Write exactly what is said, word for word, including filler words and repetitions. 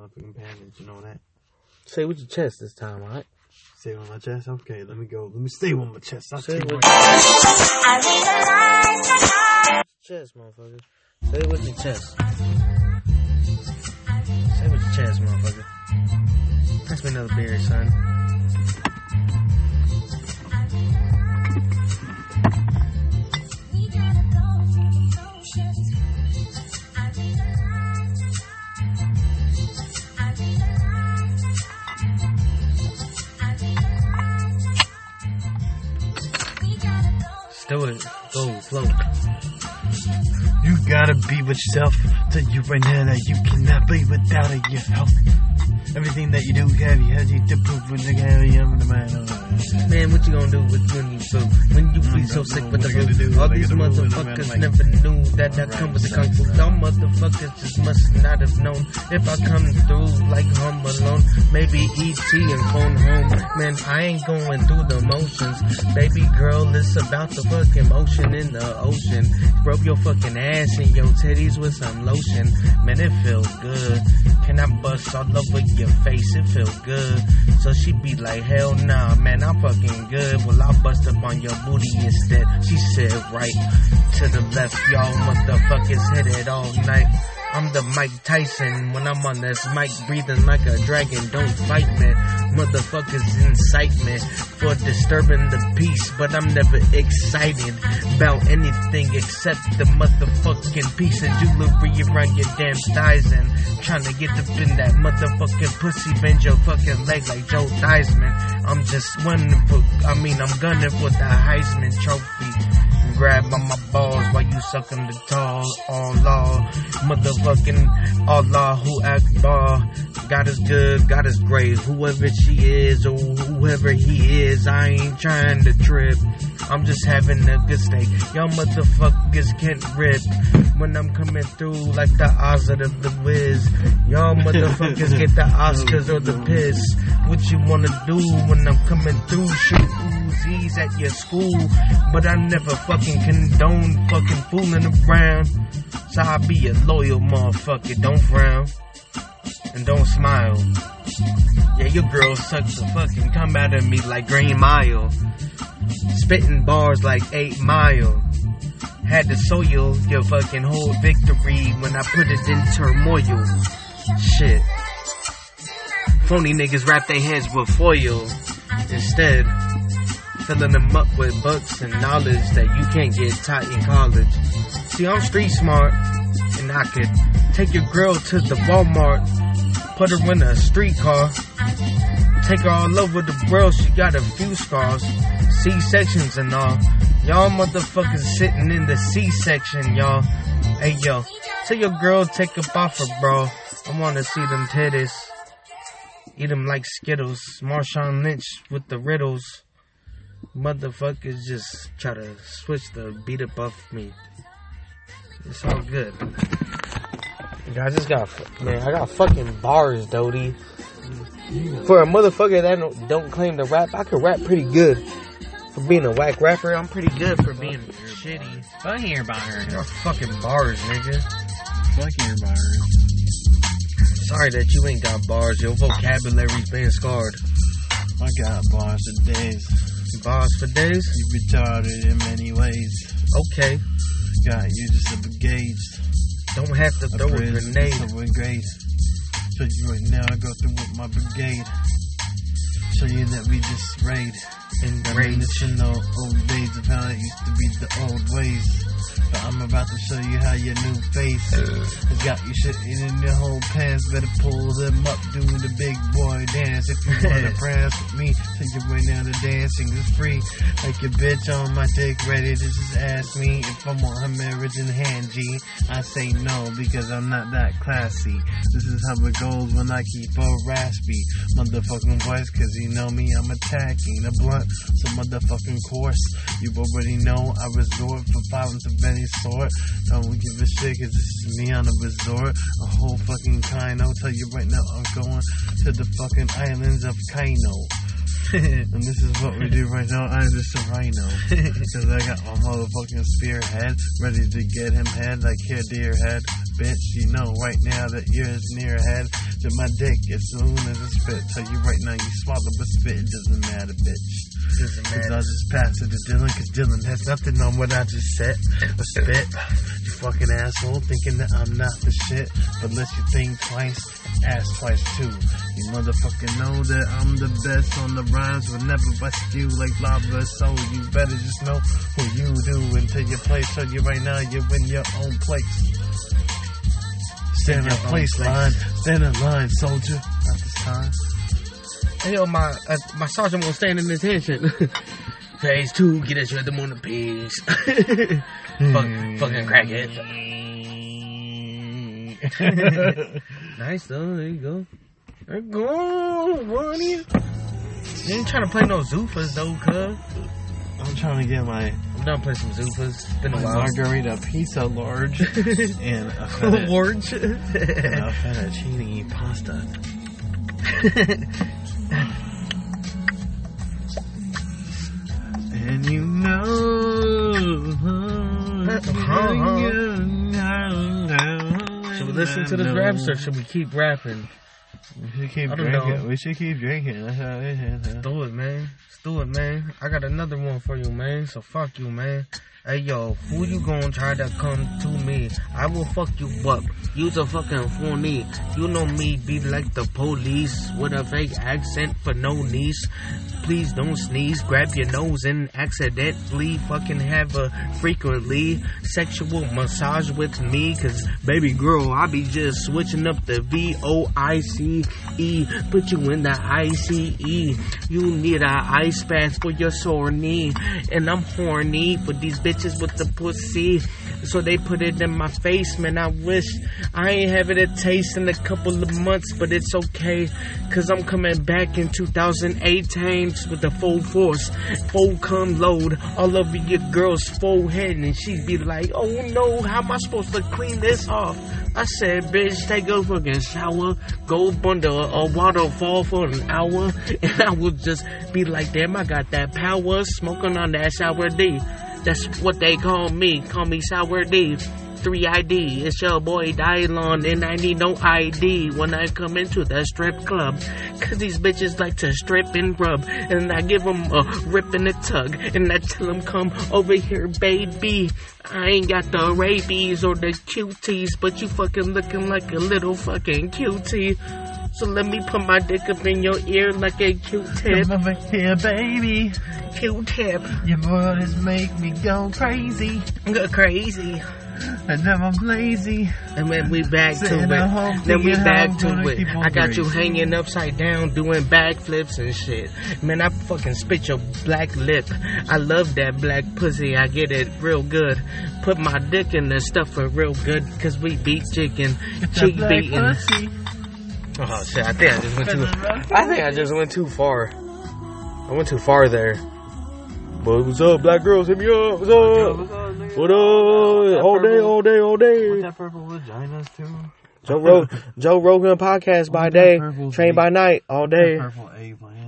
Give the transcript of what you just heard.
motherfucking panties, you know that? Say it with your chest this time, alright? Say it on my chest? Okay, let me go. Let me stay with my chest. I'll Say it take with my your chest, motherfucker. Say it with your chest. Say it with your chest, motherfucker. Pass me another beer, son. Do it. Go, flow. You gotta be with yourself. Tell you right now that you cannot be without it, your health. Everything that you do, have you had you to prove when you have you the man. Man, what you gonna do with when you boo? When you be so sick with the boo? All these motherfuckers never knew that I come with the kung fu. Y'all motherfuckers just must not have known. If I come through like Home Alone, maybe E T and phone home. Man, I ain't going through the motions. Baby girl, it's about the fucking motion in the ocean. Rub your fucking ass and your titties with some lotion. Man, it feels good. Can I bust all over your face? It feels good. So she be like, hell nah, man, I'm fucking good. Well, I'll bust up on your booty instead. She said right to the left, y'all motherfuckers hit it all night. I'm the Mike Tyson when I'm on this mic, breathing like a dragon. Don't fight me, motherfuckers incite me for disturbing the peace, but I'm never excited about anything except the motherfucking piece of jewelry around your damn thighs and trying to get up in that motherfucking pussy, bend your fucking leg like Joe Theismann. I'm just wondering for, I mean, I'm gunning for the Heisman Trophy. Grab on my balls while you sucking the tall. Allah, motherfucking Allahu Akbar. God is good, God is great. Whoever she is or whoever he is, I ain't trying to trip. I'm just having a good stay. Y'all motherfuckers can't rip when I'm coming through like the Oz of the Wiz. Y'all motherfuckers get the Oscars or the piss. What you wanna do when I'm coming through? Shoot Uzis at your school, but I never fucking condone fucking fooling around. So I be a loyal motherfucker. Don't frown and don't smile. Yeah, your girl sucks a fucking come out of me like Green Mile. Spitting bars like eight Mile. Had to soil your fucking whole victory when I put it in turmoil. Shit. Phony niggas wrap their heads with foil. Instead, filling them up with books and knowledge that you can't get taught in college. See, I'm street smart, and I could take your girl to the Walmart, put her in a streetcar, take her all over the world. She got a few scars, C-sections and all. Y'all motherfuckers sitting in the C-section, y'all. Hey, yo, tell your girl take up off her, bro. I wanna see them titties. Eat them like Skittles. Marshawn Lynch with the riddles. Motherfuckers just try to switch the beat up off me. It's all good. I just got, man, I got fucking bars, Dodie. For a motherfucker that don't, don't claim to rap, I can rap pretty good. For being a whack rapper, I'm pretty good for being shitty. Fuck hear about her. I got fucking bars, nigga. Fuck hear about her. Sorry that you ain't got bars. Your vocabulary's been scarred. I got bars for days. Bars for days? You retarded in many ways. Okay. Got you just a engaged. Don't have to throw a grenade. So grace. So you right now I go through with my brigade. Show you that we just raid. And rage. You know old days of how it used to be the old ways. But I'm about to show you how your new face has got you shitting in your whole pants. Better pull them up, do the big boy dance. If you wanna prance with me, take your way down to dancing is free. Like your bitch on my dick, ready to just ask me if I want her marriage in hand, G. I say no, because I'm not that classy. This is how it goes when I keep a raspy motherfucking voice, cause you know me, I'm attacking a blunt, so motherfucking course. You already know I resort for violence of any sort. I don't give a shit, cause this is me on a resort. A whole fucking kind. I'll tell you right now, I'm going to the fucking islands of Kaino. And this is what we do right now. I'm just a rhino. Because I got my motherfucking spearhead ready to get him head like here, dear head. bitch. You know right now that you're as near ahead to my dick as soon as it spit. Tell you right now, you swallow but spit, it doesn't matter, bitch. Doesn't matter. Cause I'll just pass it to Dylan, cause Dylan has nothing on what I just said. A spit. You fucking asshole, thinking that I'm not the shit. But let you think twice, ask twice too. You motherfucking know that I'm the best on the rhymes, will never bust you like lava. So you better just know who you do until your place. Tell you right now, you're in your own place. Stand in place, line. Stand in line, soldier. Not this time. Hey, yo, my uh, my sergeant won't stand in attention. Phase two, get us rhythm on the pigs. Fuck, fucking crackhead. Nice though, there you go. There you go, buddy. You ain't trying to play no Zoofas though, cuz. I'm trying to get my I'm done playing some Zoofas. It's been a my while. margarita pizza large and a feta, Large. and a fettuccine pasta. And you know, should we listen to this rap or should we keep rapping? We should keep I don't drinking. know. We should keep drinking. That's how it is. Let's do it, man. Let's do it, man. I got another one for you, man. So fuck you, man. Hey, yo, who you gonna try to come to me? I will fuck you up. You's a fucking phony. You know me be like the police with a fake accent for no niece. Please don't sneeze, grab your nose and accidentally fucking have a frequently sexual massage with me. Cause baby girl, I be just switching up the V O I C E. Put you in the I C E. You need a ice bath for your sore knee. And I'm horny for these bitches with the pussy. So they put it in my face, man. I wish I ain't having a taste in a couple of months, but it's okay. Cause I'm coming back in two thousand eighteen with the full force, full cum load all over your girl's forehead. And she'd be like, oh no, how am I supposed to clean this off? I said, bitch, take a fucking shower, go under a waterfall for an hour. And I would just be like, damn, I got that power, smoking on that sour D. That's what they call me. Call me Sour D. three I D. It's your boy Dylon, and I need no I D when I come into the strip club. Cause these bitches like to strip and rub. And I give them a rip and a tug. And I tell them, come over here, baby. I ain't got the rabies or the cuties, but you fucking looking like a little fucking cutie. So let me put my dick up in your ear like a Q-tip. Come over here, baby. Q-tip. Your words make me go crazy. Go crazy. And then I'm lazy. And then we back to Sitting at it. home Then we thinking back how I'm to gonna it. keep on I got you racing. hanging upside down doing backflips and shit. Man, I fucking spit your black lip. I love that black pussy. I get it real good. Put my dick in the stuff for real good. Cause we beat chicken. Cheek beating. Pussy. Oh shit, I think I just went too I think I just went too far. I went too far there. But what's up, black girls? Hit me up. What's up? What up? All day, all day, all day. What's that purple vaginas too? Joe Rogan, Joe Rogan podcast by day, train by night, all day. Purple A